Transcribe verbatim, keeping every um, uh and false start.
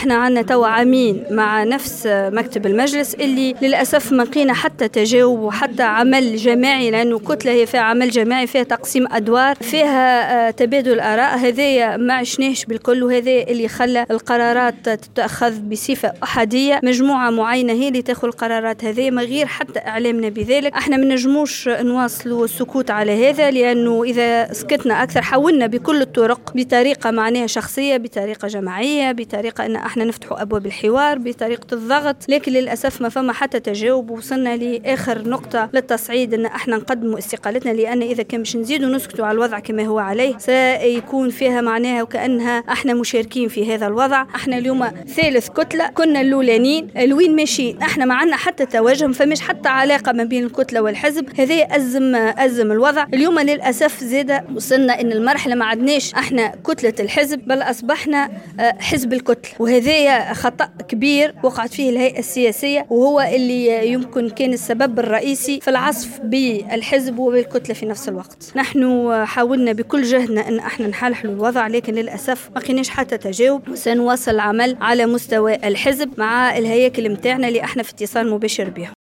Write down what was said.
احنا عنا توا عامين مع نفس مكتب المجلس اللي للأسف ما لقينا حتى تجاوب وحتى عمل جماعي، لأنه كتلة هي فيها عمل جماعي، فيها تقسيم أدوار، فيها تبادل آراء. هذا ما عشناش بالكل، وهذا اللي خلى القرارات تتأخذ بصفة أحادية. مجموعة معينة هي اللي تأخذ القرارات هذه من غير حتى إعلامنا بذلك. احنا ما نجموش نواصلوا السكوت على هذا، لأنه إذا سكتنا أكثر حاولنا بكل الطرق، بطريقة معناها شخصية، بطريقة جماعية، بطريقة أن احنا نفتحوا أبواب الحوار، بطريقة الضغط، لكن للأسف ما فما حتى تجاوب. وصلنا لآخر نقطة للتصعيد أن احنا نقدموا استقالتنا، لأن إذا كان مش نزيدوا نسكتوا على الوضع كما هو عليه سيكون فيها معناها وكأنها احنا مشاركين في هذا الوضع. احنا اليوم ثالث كتلة، كنا اللولانين الوين ماشيين، احنا ما عنا حتى توجه، فمش حتى علاقة ما بين الكتلة والحزب. هذه أزم أزم الوضع. اليوم للأسف زيادة وصلنا إن المرحلة ما عدناش احنا كتلة الحزب، بل أصبحنا حزب الكتلة، وهذا خطأ كبير وقعت فيه الهيئة السياسية، وهو اللي يمكن كان السبب الرئيسي في العصف بالحزب وبالكتلة في نفس الوقت. نحن حاولنا بكل جهدنا أن احنا نحلحل الوضع، لكن للأسف ما قيناش حتى تجاوب. سنواصل العمل على مستوى الحزب مع الهياكل متاعنا اللي احنا في اتصال مباشر بها.